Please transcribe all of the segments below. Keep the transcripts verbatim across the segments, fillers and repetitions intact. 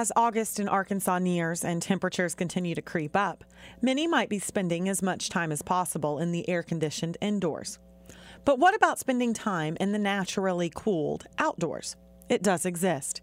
As August in Arkansas nears and temperatures continue to creep up, many might be spending as much time as possible in the air-conditioned indoors. But what about spending time in the naturally cooled outdoors? It does exist.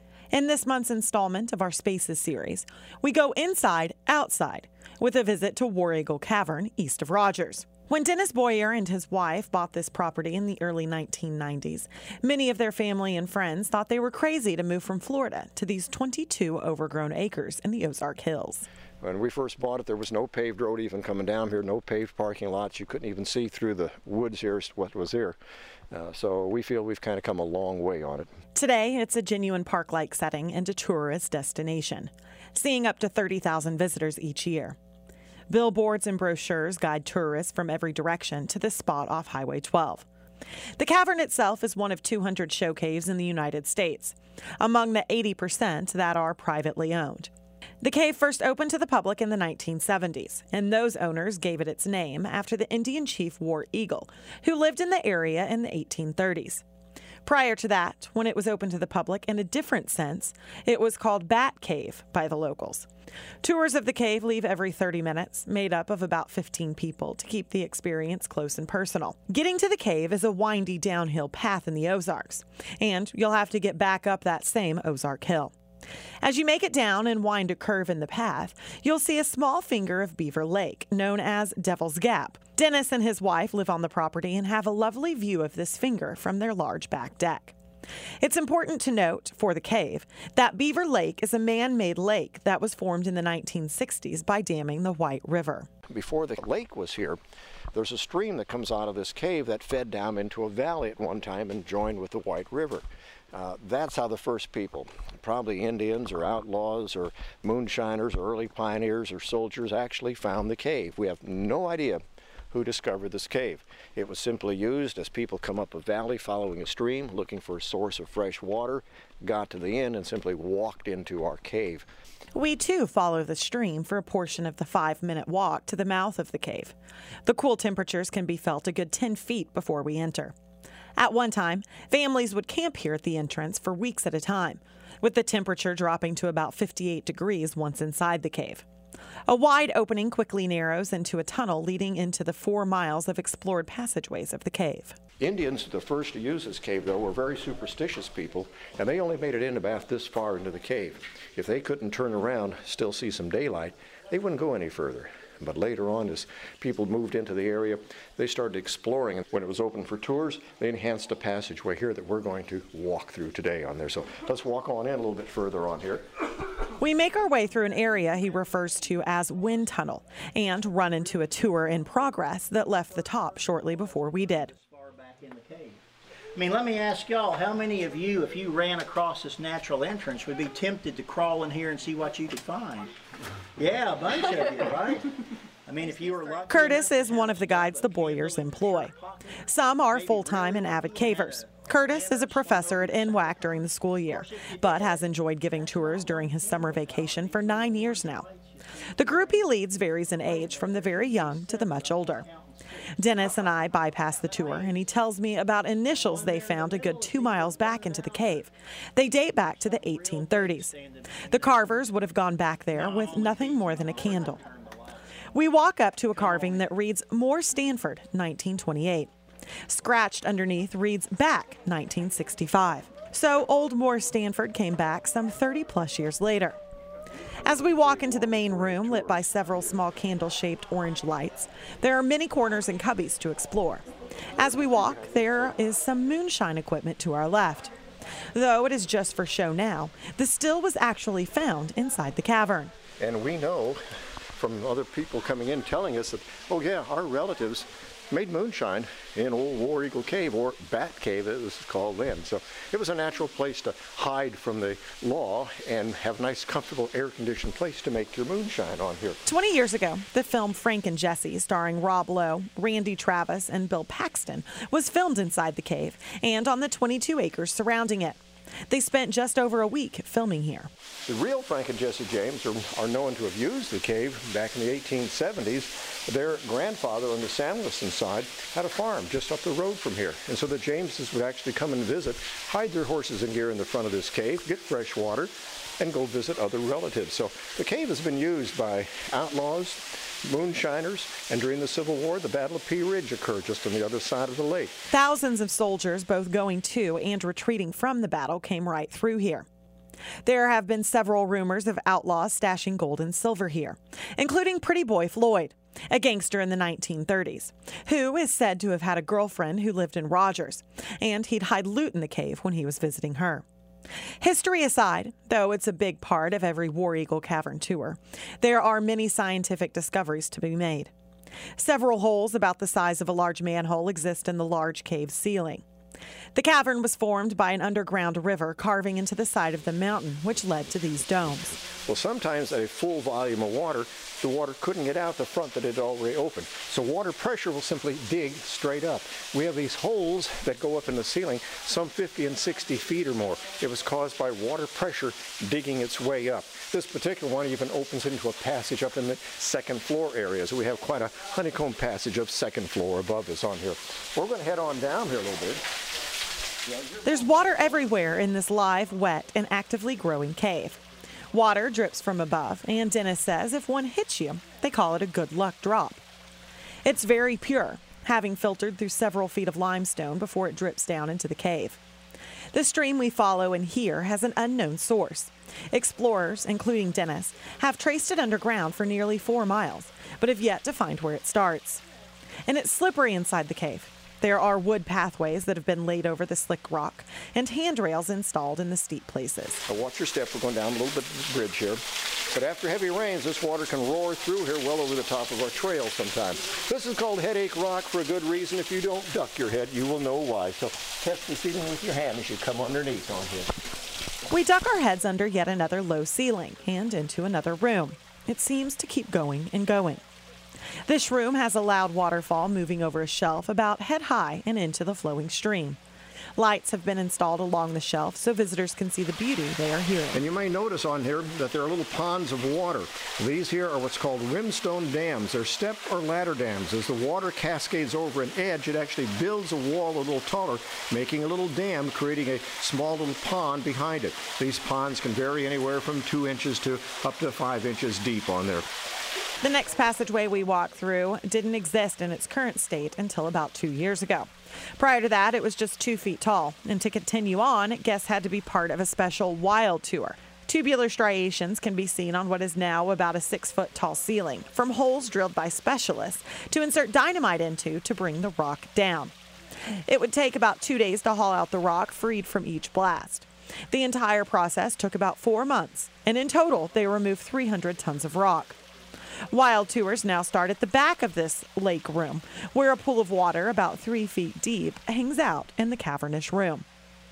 In this month's installment of our Spaces series, we go inside, outside, with a visit to War Eagle Cavern east of Rogers. When Dennis Boyer and his wife bought this property in the early nineteen nineties, many of their family and friends thought they were crazy to move from Florida to these twenty-two overgrown acres in the Ozark Hills. When we first bought it, there was no paved road even coming down here, no paved parking lots. You couldn't even see through the woods here what was here. Uh, so we feel we've kind of come a long way on it. Today, it's a genuine park-like setting and a tourist destination, seeing up to thirty thousand visitors each year. Billboards and brochures guide tourists from every direction to this spot off Highway twelve. The cavern itself is one of two hundred show caves in the United States, among the eighty percent that are privately owned. The cave first opened to the public in the nineteen seventies, and those owners gave it its name after the Indian chief War Eagle, who lived in the area in the eighteen thirties. Prior to that, when it was open to the public in a different sense, it was called Bat Cave by the locals. Tours of the cave leave every thirty minutes, made up of about fifteen people to keep the experience close and personal. Getting to the cave is a windy downhill path in the Ozarks, and you'll have to get back up that same Ozark Hill. As you make it down and wind a curve in the path, you'll see a small finger of Beaver Lake, known as Devil's Gap. Dennis and his wife live on the property and have a lovely view of this finger from their large back deck. It's important to note, for the cave, that Beaver Lake is a man-made lake that was formed in the nineteen sixties by damming the White River. Before the lake was here, there's a stream that comes out of this cave that fed down into a valley at one time and joined with the White River. Uh, that's how the first people, probably Indians or outlaws or moonshiners or early pioneers or soldiers, actually found the cave. We have no idea who discovered this cave. It was simply used as people come up a valley following a stream, looking for a source of fresh water, got to the end and simply walked into our cave. We too follow the stream for a portion of the five-minute walk to the mouth of the cave. The cool temperatures can be felt a good ten feet before we enter. At one time, families would camp here at the entrance for weeks at a time, with the temperature dropping to about fifty-eight degrees once inside the cave. A wide opening quickly narrows into a tunnel leading into the four miles of explored passageways of the cave. Indians, the first to use this cave, though, were very superstitious people, and they only made it in about this far into the cave. If they couldn't turn around, still see some daylight, they wouldn't go any further. But later on, as people moved into the area, they started exploring. And when it was open for tours, they enhanced a passageway here that we're going to walk through today on there. So let's walk on in a little bit further on here. We make our way through an area he refers to as Wind Tunnel and run into a tour in progress that left the top shortly before we did. I mean, let me ask y'all, how many of you, if you ran across this natural entrance, would be tempted to crawl in here and see what you could find? Yeah, a bunch of you, right? I mean, if you were lucky. Curtis is one of the guides the Boyers employ. Some are full-time and avid cavers. Curtis is a professor at N W A C during the school year, but has enjoyed giving tours during his summer vacation for nine years now. The group he leads varies in age from the very young to the much older. Dennis and I bypass the tour, and he tells me about initials they found a good two miles back into the cave. They date back to the eighteen thirties. The carvers would have gone back there with nothing more than a candle. We walk up to a carving that reads Moore Stanford, nineteen twenty-eight. Scratched underneath reads Back, nineteen sixty-five. So old Moore Stanford came back some thirty plus years later. As we walk into the main room, lit by several small candle-shaped orange lights, there are many corners and cubbies to explore. As we walk, there is some moonshine equipment to our left. Though it is just for show now, the still was actually found inside the cavern. And we know from other people coming in telling us that, oh yeah, our relatives made moonshine in old War Eagle Cave, or Bat Cave as it was called then. So it was a natural place to hide from the law and have a nice, comfortable, air-conditioned place to make your moonshine on here. twenty years ago, the film Frank and Jesse, starring Rob Lowe, Randy Travis, and Bill Paxton, was filmed inside the cave and on the twenty-two acres surrounding it. They spent just over a week filming here. The real Frank and Jesse James are, are known to have used the cave back in the eighteen seventies. Their grandfather on the Samuelson side had a farm just up the road from here. And so the Jameses would actually come and visit, hide their horses and gear in the front of this cave, get fresh water, and go visit other relatives. So the cave has been used by outlaws, moonshiners, and during the Civil War, the Battle of Pea Ridge occurred just on the other side of the lake. Thousands of soldiers, both going to and retreating from the battle, came right through here. There have been several rumors of outlaws stashing gold and silver here, including Pretty Boy Floyd, a gangster in the nineteen thirties, who is said to have had a girlfriend who lived in Rogers, and he'd hide loot in the cave when he was visiting her. History aside, though it's a big part of every War Eagle Cavern tour, there are many scientific discoveries to be made. Several holes about the size of a large manhole exist in the large cave ceiling. The cavern was formed by an underground river carving into the side of the mountain, which led to these domes. Well, sometimes at a full volume of water, the water couldn't get out the front that had already opened. So water pressure will simply dig straight up. We have these holes that go up in the ceiling, some fifty and sixty feet or more. It was caused by water pressure digging its way up. This particular one even opens into a passage up in the second floor area. So we have quite a honeycomb passage of second floor above us on here. We're going to head on down here a little bit. There's water everywhere in this live, wet, and actively growing cave. Water drips from above, and Dennis says if one hits you, they call it a good luck drop. It's very pure, having filtered through several feet of limestone before it drips down into the cave. The stream we follow and hear has an unknown source. Explorers, including Dennis, have traced it underground for nearly four miles, but have yet to find where it starts. And it's slippery inside the cave. There are wood pathways that have been laid over the slick rock and handrails installed in the steep places. Now watch your step. We're going down a little bit of the bridge here. But after heavy rains, this water can roar through here well over the top of our trail sometimes. This is called Headache Rock for a good reason. If you don't duck your head, you will know why. So test the ceiling with your hand as you come underneath on here. We duck our heads under yet another low ceiling and into another room. It seems to keep going and going. This room has a loud waterfall moving over a shelf about head high and into the flowing stream. Lights have been installed along the shelf so visitors can see the beauty they are hearing. And you may notice on here that there are little ponds of water. These here are what's called rimstone dams. They're step or ladder dams. As the water cascades over an edge, it actually builds a wall a little taller, making a little dam, creating a small little pond behind it. These ponds can vary anywhere from two inches to up to five inches deep on there. The next passageway we walk through didn't exist in its current state until about two years ago. Prior to that, it was just two feet tall, and to continue on, guests had to be part of a special wild tour. Tubular striations can be seen on what is now about a six-foot tall ceiling, from holes drilled by specialists to insert dynamite into to bring the rock down. It would take about two days to haul out the rock freed from each blast. The entire process took about four months, and in total, they removed three hundred tons of rock. Wild tours now start at the back of this lake room, where a pool of water about three feet deep hangs out in the cavernous room.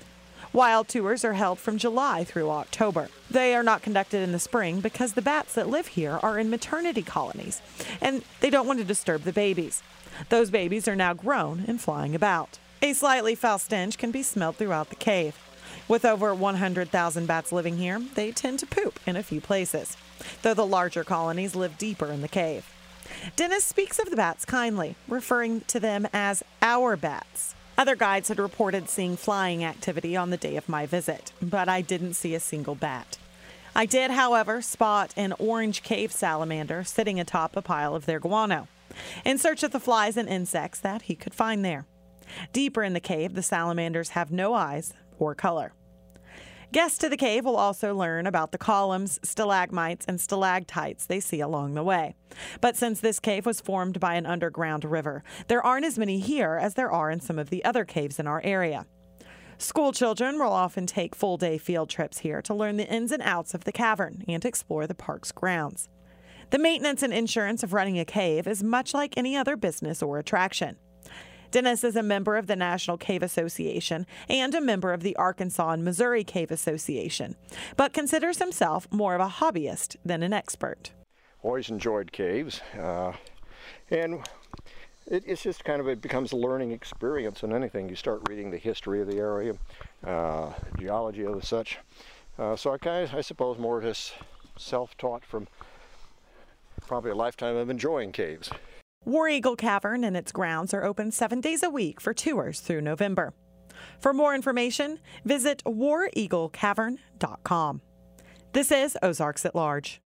Wild tours are held from July through October. They are not conducted in the spring because the bats that live here are in maternity colonies, and they don't want to disturb the babies. Those babies are now grown and flying about. A slightly foul stench can be smelled throughout the cave. With over one hundred thousand bats living here, they tend to poop in a few places, though the larger colonies live deeper in the cave. Dennis speaks of the bats kindly, referring to them as our bats. Other guides had reported seeing flying activity on the day of my visit, but I didn't see a single bat. I did, however, spot an orange cave salamander sitting atop a pile of their guano, in search of the flies and insects that he could find there. Deeper in the cave, the salamanders have no eyes or color. Guests to the cave will also learn about the columns, stalagmites, and stalactites they see along the way. But since this cave was formed by an underground river, there aren't as many here as there are in some of the other caves in our area. School children will often take full-day field trips here to learn the ins and outs of the cavern and explore the park's grounds. The maintenance and insurance of running a cave is much like any other business or attraction. Dennis is a member of the National Cave Association and a member of the Arkansas and Missouri Cave Association, but considers himself more of a hobbyist than an expert. Always enjoyed caves, uh, and it, it's just kind of, it becomes a learning experience in anything. You start reading the history of the area, uh, geology of the such. Uh, so I kind of, I suppose, more just self-taught from probably a lifetime of enjoying caves. War Eagle Cavern and its grounds are open seven days a week for tours through November. For more information, visit war eagle cavern dot com. This is Ozarks at Large.